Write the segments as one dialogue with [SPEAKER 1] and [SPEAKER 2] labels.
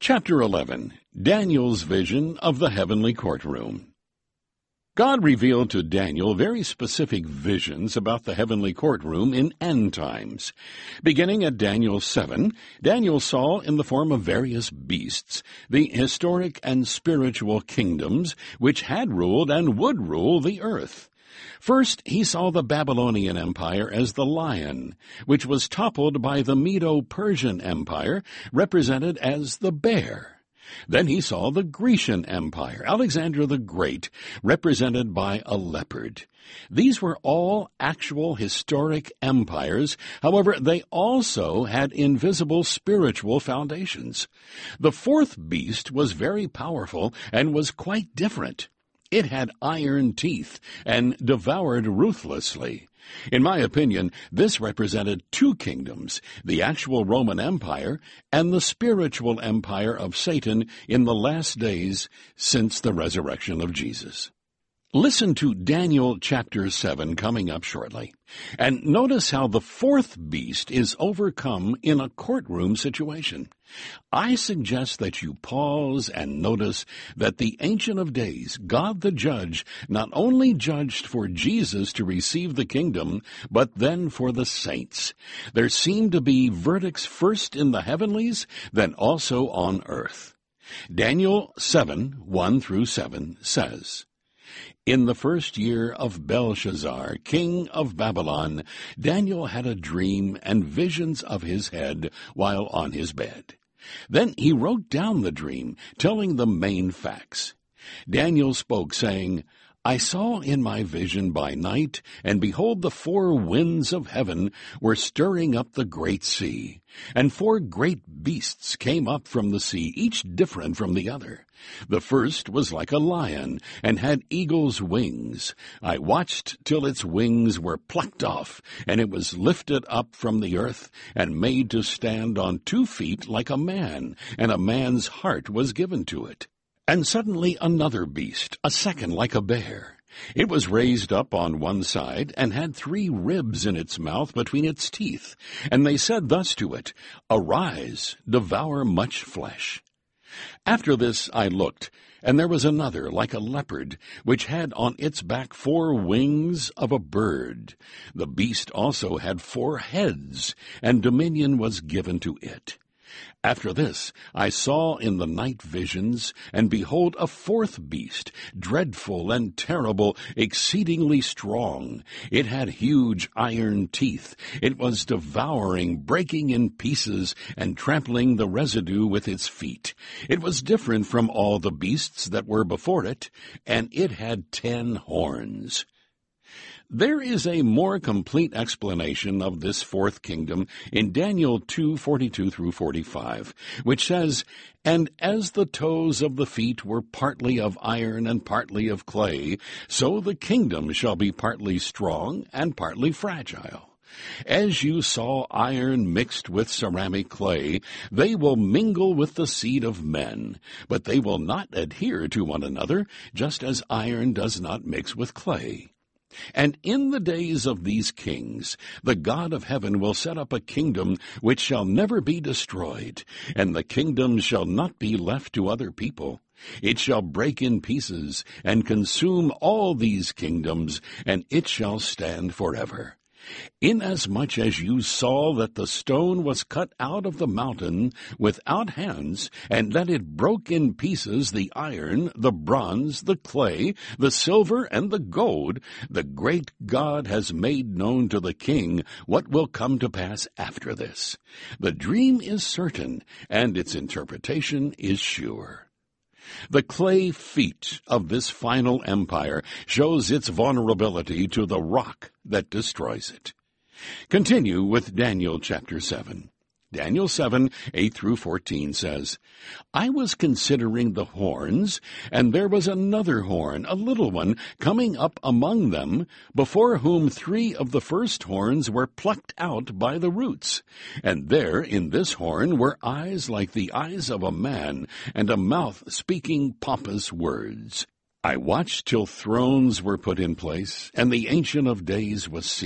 [SPEAKER 1] Chapter 11. Daniel's Vision of the Heavenly Courtroom. God revealed to Daniel very specific visions about the heavenly courtroom in end times. Beginning at Daniel 7, Daniel saw in the form of various beasts the historic and spiritual kingdoms which had ruled and would rule the earth. First, he saw the Babylonian Empire as the lion, which was toppled by the Medo-Persian Empire, represented as the bear. Then he saw the Grecian Empire, Alexander the Great, represented by a leopard. These were all actual historic empires. However, they also had invisible spiritual foundations. The fourth beast was very powerful and was quite different. It had iron teeth and devoured ruthlessly. In my opinion, this represented two kingdoms, the actual Roman Empire and the spiritual empire of Satan in the last days since the resurrection of Jesus. Listen to Daniel chapter 7 coming up shortly, and notice how the fourth beast is overcome in a courtroom situation. I suggest that you pause and notice that the Ancient of Days, God the Judge, not only judged for Jesus to receive the kingdom, but then for the saints. There seem to be verdicts first in the heavenlies, then also on earth. Daniel 7, 1-7 says, "In the first year of Belshazzar, king of Babylon, Daniel had a dream and visions of his head while on his bed. Then he wrote down the dream, telling the main facts. Daniel spoke, saying, 'I saw in my vision by night, and behold, the four winds of heaven were stirring up the great sea, and four great beasts came up from the sea, each different from the other. The first was like a lion, and had eagle's wings. I watched till its wings were plucked off, and it was lifted up from the earth, and made to stand on 2 feet like a man, and a man's heart was given to it. And suddenly another beast, a second like a bear. It was raised up on one side, and had 3 ribs in its mouth between its teeth. And they said thus to it, Arise, devour much flesh. After this I looked, and there was another like a leopard, which had on its back 4 wings of a bird. The beast also had 4 heads, and dominion was given to it. After this I saw in the night visions, and behold, a fourth beast, dreadful and terrible, exceedingly strong. It had huge iron teeth. It was devouring, breaking in pieces, and trampling the residue with its feet. It was different from all the beasts that were before it, and it had 10 horns. There is a more complete explanation of this fourth kingdom in Daniel 2:42-45, which says, And as the toes of the feet were partly of iron and partly of clay, so the kingdom shall be partly strong and partly fragile. As you saw iron mixed with ceramic clay, they will mingle with the seed of men, but they will not adhere to one another, just as iron does not mix with clay. And in the days of these kings, the God of heaven will set up a kingdom which shall never be destroyed, and the kingdom shall not be left to other people. It shall break in pieces, and consume all these kingdoms, and it shall stand forever. Inasmuch as you saw that the stone was cut out of the mountain without hands, and that it broke in pieces the iron, the bronze, the clay, the silver, and the gold, the great God has made known to the king what will come to pass after this. The dream is certain, and its interpretation is sure. The clay feet of this final empire shows its vulnerability to the rock that destroys it. Continue with Daniel chapter 7. Daniel 7, 8-14 says, I was considering the horns, and there was another horn, a little one, coming up among them, before whom 3 of the first horns were plucked out by the roots. And there in this horn were eyes like the eyes of a man, and a mouth speaking pompous words. I watched till thrones were put in place, and the Ancient of Days was seated.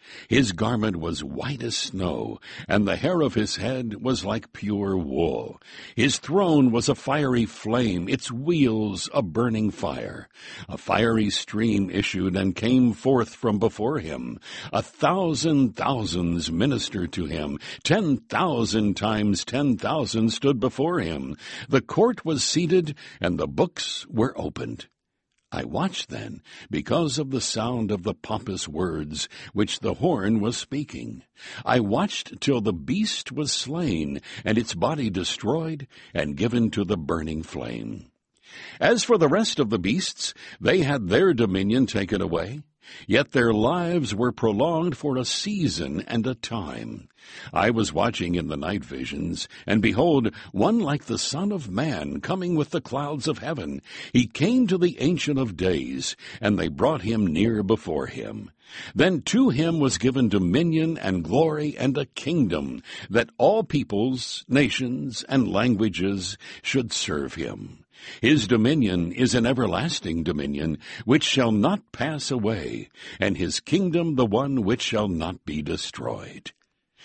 [SPEAKER 1] His garment was white as snow, and the hair of his head was like pure wool. His throne was a fiery flame, its wheels a burning fire. A fiery stream issued and came forth from before him. 1,000 thousands ministered to him. 10,000 times 10,000 stood before him. The court was seated, and the books were opened. I watched then, because of the sound of the pompous words which the horn was speaking. I watched till the beast was slain, and its body destroyed, and given to the burning flame. As for the rest of the beasts, they had their dominion taken away, yet their lives were prolonged for a season and a time. I was watching in the night visions, and behold, one like the Son of Man coming with the clouds of heaven. He came to the Ancient of Days, and they brought him near before him. Then to him was given dominion and glory and a kingdom, that all peoples, nations, and languages should serve him. His dominion is an everlasting dominion, which shall not pass away, and his kingdom the one which shall not be destroyed.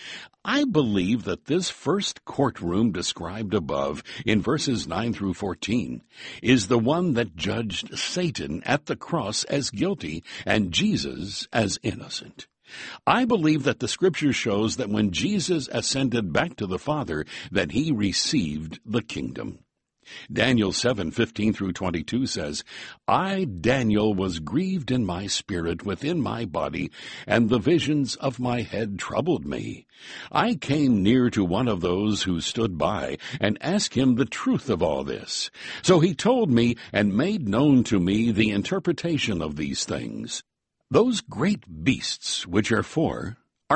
[SPEAKER 1] I believe that this first courtroom described above in verses 9 through 14 is the one that judged Satan at the cross as guilty and Jesus as innocent. I believe that the Scripture shows that when Jesus ascended back to the Father, that he received the kingdom. Daniel 7:15 through 22 says, I, Daniel, was grieved in my spirit within my body, and the visions of my head troubled me. I came near to one of those who stood by, and asked him the truth of all this. So he told me, and made known to me the interpretation of these things. Those great beasts which are four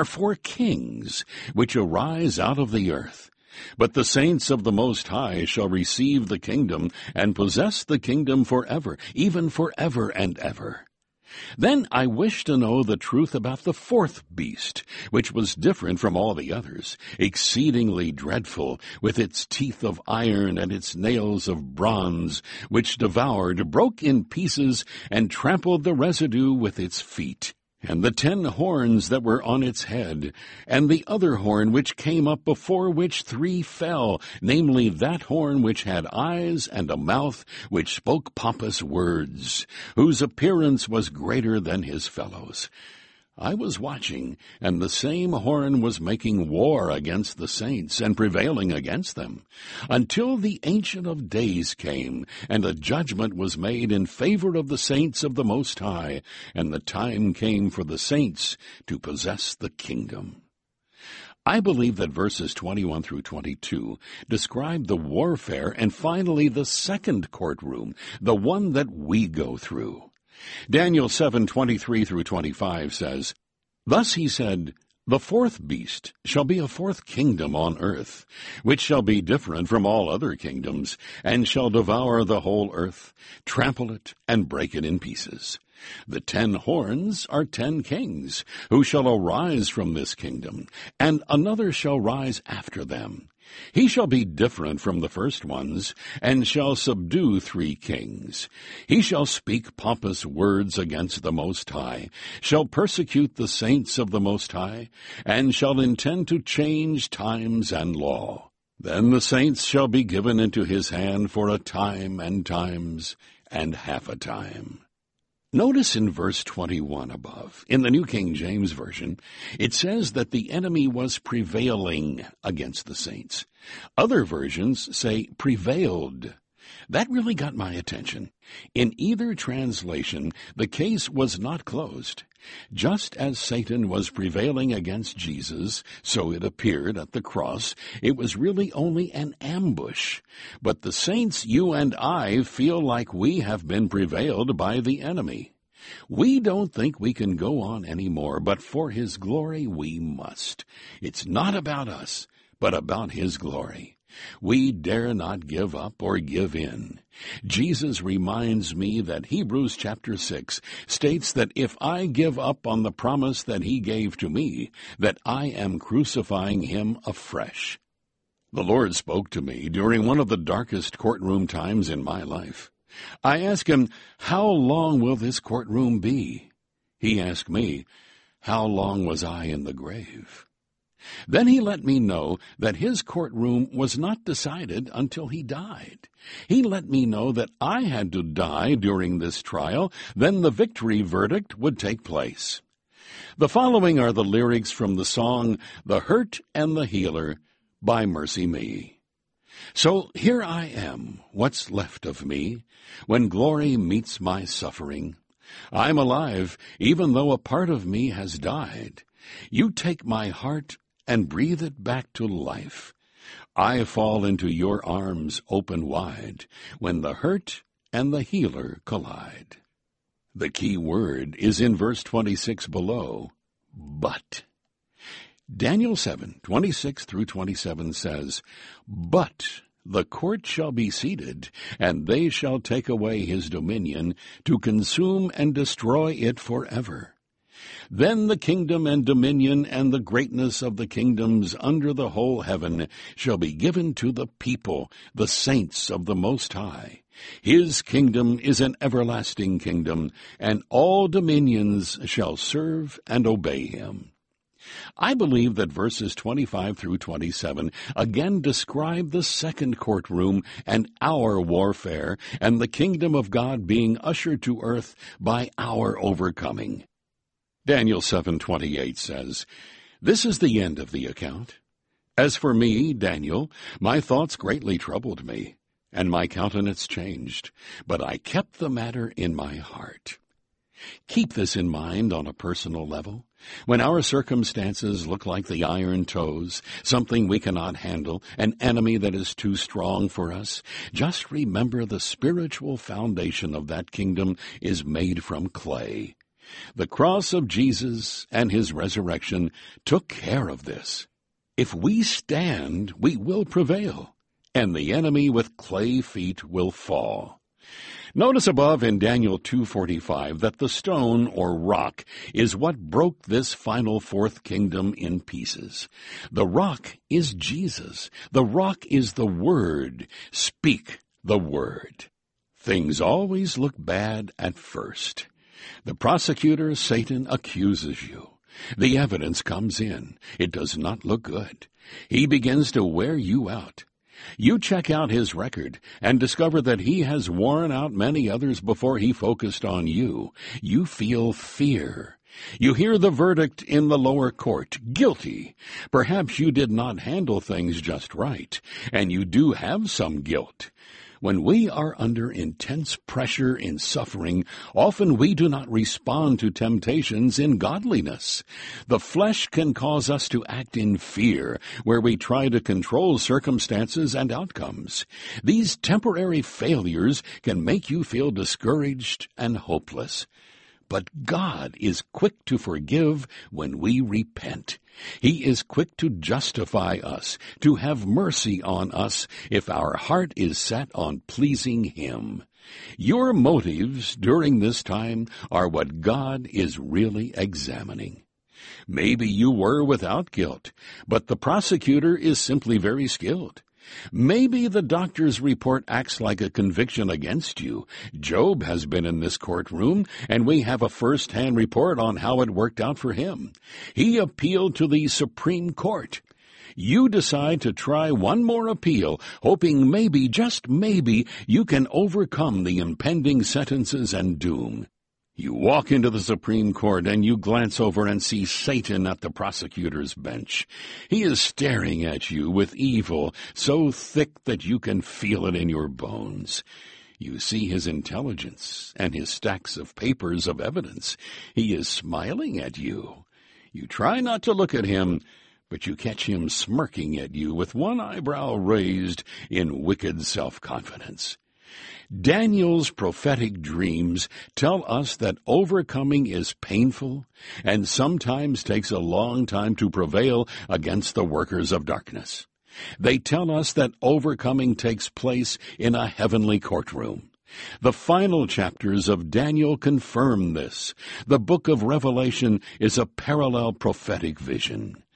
[SPEAKER 1] kings, which arise out of the earth. But the saints of the Most High shall receive the kingdom, and possess the kingdom forever, even forever and ever. Then I wished to know the truth about the fourth beast, which was different from all the others, exceedingly dreadful, with its teeth of iron and its nails of bronze, which devoured, broke in pieces, and trampled the residue with its feet. And the 10 horns that were on its head, and the other horn which came up, before which 3 fell, namely that horn which had eyes and a mouth, which spoke pompous words, whose appearance was greater than his fellows. I was watching, and the same horn was making war against the saints, and prevailing against them, until the Ancient of Days came, and a judgment was made in favor of the saints of the Most High, and the time came for the saints to possess the kingdom. I believe that verses 21 through 22 describe the warfare and finally the second courtroom, the one that we go through. Daniel 7:23 through 25 says, Thus he said, The fourth beast shall be a fourth kingdom on earth, which shall be different from all other kingdoms, and shall devour the whole earth, trample it, and break it in pieces. The 10 horns are 10 kings, who shall arise from this kingdom, and another shall rise after them. He shall be different from the first ones, and shall subdue 3 kings. He shall speak pompous words against the Most High, shall persecute the saints of the Most High, and shall intend to change times and law. Then the saints shall be given into his hand for a time and times and half a time. Notice in verse 21 above, in the New King James Version, it says that the enemy was prevailing against the saints. Other versions say prevailed. That really got my attention. In either translation, the case was not closed. Just as Satan was prevailing against Jesus, so it appeared at the cross, it was really only an ambush. But the saints, you and I, feel like we have been prevailed by the enemy. We don't think we can go on anymore, but for his glory we must. It's not about us, but about his glory. We dare not give up or give in. Jesus reminds me that Hebrews chapter 6 states that if I give up on the promise that he gave to me, that I am crucifying him afresh. The Lord spoke to me during one of the darkest courtroom times in my life. I asked him, how long will this courtroom be? He asked me, How long was I in the grave? Then he let me know that his courtroom was not decided until he died. He let me know that I had to die during this trial, then the victory verdict would take place. The following are the lyrics from the song, "The Hurt and the Healer," by Mercy Me. So here I am, what's left of me, when glory meets my suffering. I'm alive, even though a part of me has died. You take my heart and breathe it back to life. I fall into your arms open wide, when the hurt and the healer collide. The key word is in verse 26 below, but. Daniel 7:26 through 27 says, "But the court shall be seated, and they shall take away his dominion, to consume and destroy it forever. Then the kingdom and dominion and the greatness of the kingdoms under the whole heaven shall be given to the people, the saints of the Most High. His kingdom is an everlasting kingdom, and all dominions shall serve and obey him." I believe that verses 25 through 27 again describe the second courtroom and our warfare, and the kingdom of God being ushered to earth by our overcoming. Daniel 7:28 says, "This is the end of the account. As for me, Daniel, my thoughts greatly troubled me, and my countenance changed, but I kept the matter in my heart." Keep this in mind on a personal level. When our circumstances look like the iron toes, something we cannot handle, an enemy that is too strong for us, just remember the spiritual foundation of that kingdom is made from clay. The cross of Jesus and his resurrection took care of this. If we stand, we will prevail, and the enemy with clay feet will fall. Notice above in Daniel 2:45 that the stone or rock is what broke this final fourth kingdom in pieces. The rock is Jesus. The rock is the Word. Speak the Word. Things always look bad at first. The prosecutor, Satan, accuses you. The evidence comes in. It does not look good. He begins to wear you out. You check out his record and discover that he has worn out many others before he focused on you. You feel fear. You hear the verdict in the lower court, guilty. Perhaps you did not handle things just right, and you do have some guilt. When we are under intense pressure in suffering, often we do not respond to temptations in godliness. The flesh can cause us to act in fear, where we try to control circumstances and outcomes. These temporary failures can make you feel discouraged and hopeless. But God is quick to forgive when we repent. He is quick to justify us, to have mercy on us if our heart is set on pleasing Him. Your motives during this time are what God is really examining. Maybe you were without guilt, but the prosecutor is simply very skilled. Maybe the doctor's report acts like a conviction against you. Job has been in this courtroom, and we have a first-hand report on how it worked out for him. He appealed to the Supreme Court. You decide to try one more appeal, hoping maybe, just maybe, you can overcome the impending sentences and doom. You walk into the Supreme Court and you glance over and see Satan at the prosecutor's bench. He is staring at you with evil so thick that you can feel it in your bones. You see his intelligence and his stacks of papers of evidence. He is smiling at you. You try not to look at him, but you catch him smirking at you with one eyebrow raised in wicked self-confidence. Daniel's prophetic dreams tell us that overcoming is painful and sometimes takes a long time to prevail against the workers of darkness. They tell us that overcoming takes place in a heavenly courtroom. The final chapters of Daniel confirm this. The book of Revelation is a parallel prophetic vision.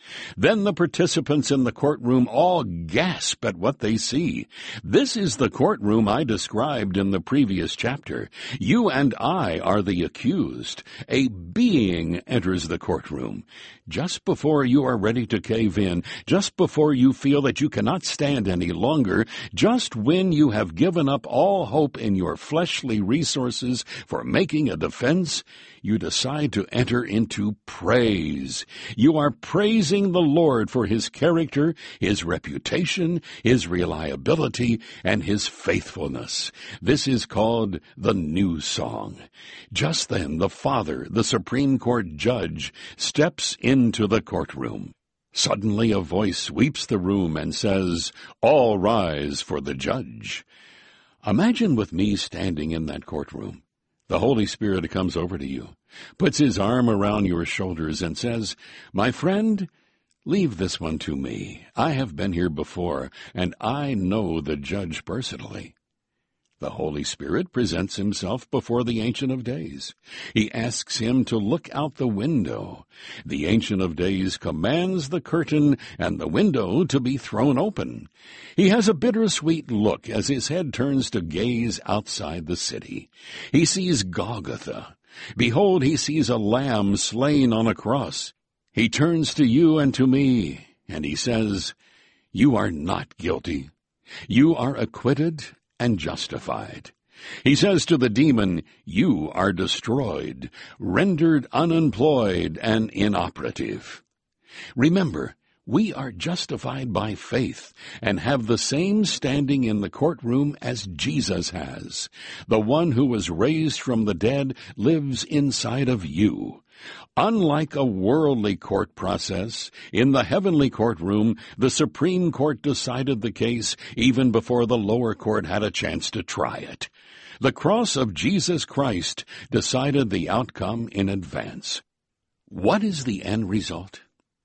[SPEAKER 1] Then the participants in the courtroom all gasp at what they see. This is the courtroom I described in the previous chapter. You and I are the accused. A being enters the courtroom. Just before you are ready to cave in, just before you feel that you cannot stand any longer, just when you have given up all hope in your fleshly resources for making a defense, you decide to enter into praise. You are praising the Lord for His character, His reputation, His reliability, and His faithfulness. This is called the new song. Just then the Father, the Supreme Court judge, steps into the courtroom. Suddenly a voice sweeps the room and says, "All rise for the judge." Imagine with me standing in that courtroom. The Holy Spirit comes over to you, puts His arm around your shoulders, and says, "My friend, leave this one to me. I have been here before, and I know the judge personally." The Holy Spirit presents Himself before the Ancient of Days. He asks him to look out the window. The Ancient of Days commands the curtain and the window to be thrown open. He has a bittersweet look as his head turns to gaze outside the city. He sees Golgotha. Behold, he sees a lamb slain on a cross. He turns to you and to me, and he says, "You are not guilty. You are acquitted and justified." He says to the demon, "You are destroyed, rendered unemployed and inoperative." Remember, we are justified by faith and have the same standing in the courtroom as Jesus has. The one who was raised from the dead lives inside of you. Unlike a worldly court process, in the heavenly courtroom, the Supreme Court decided the case even before the lower court had a chance to try it. The cross of Jesus Christ decided the outcome in advance. What is the end result?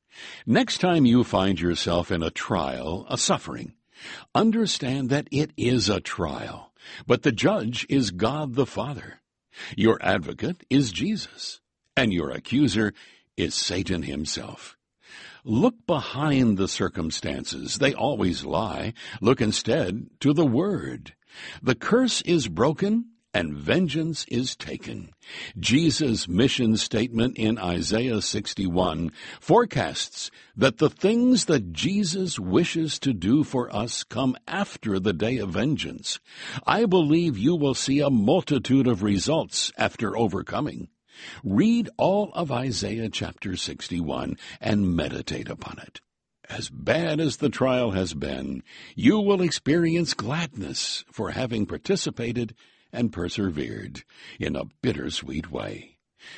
[SPEAKER 1] Next time you find yourself in a trial, a suffering, understand that it is a trial, but the judge is God the Father. Your advocate is Jesus, and your accuser is Satan himself. Look behind the circumstances. They always lie. Look instead to the Word. The curse is broken, and vengeance is taken. Jesus' mission statement in Isaiah 61 forecasts that the things that Jesus wishes to do for us come after the day of vengeance. I believe you will see a multitude of results after overcoming. Read all of Isaiah chapter 61 and meditate upon it. As bad as the trial has been, you will experience gladness for having participated and persevered in a bittersweet way.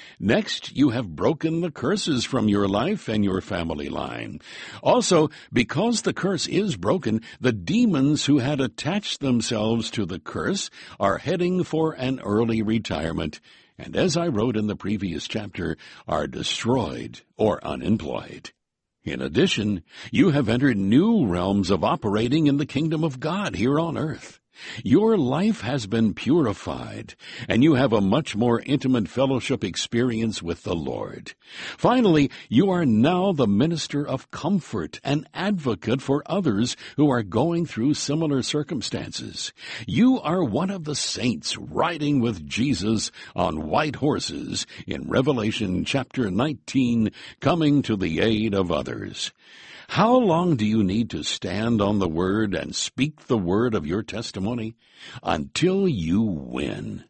[SPEAKER 1] Next, you have broken the curses from your life and your family line. Also, because the curse is broken, the demons who had attached themselves to the curse are heading for an early retirement, and as I wrote in the previous chapter, are destroyed or unemployed. In addition, you have entered new realms of operating in the kingdom of God here on earth. Your life has been purified, and you have a much more intimate fellowship experience with the Lord. Finally, you are now the minister of comfort and advocate for others who are going through similar circumstances. You are one of the saints riding with Jesus on white horses in Revelation chapter 19, coming to the aid of others. How long do you need to stand on the Word and speak the word of your testimony? Until you win.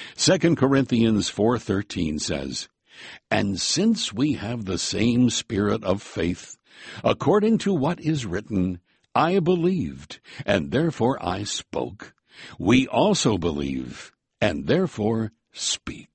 [SPEAKER 1] 2 Corinthians 4:13 says, "And since we have the same spirit of faith, according to what is written, I believed, and therefore I spoke. We also believe, and therefore speak."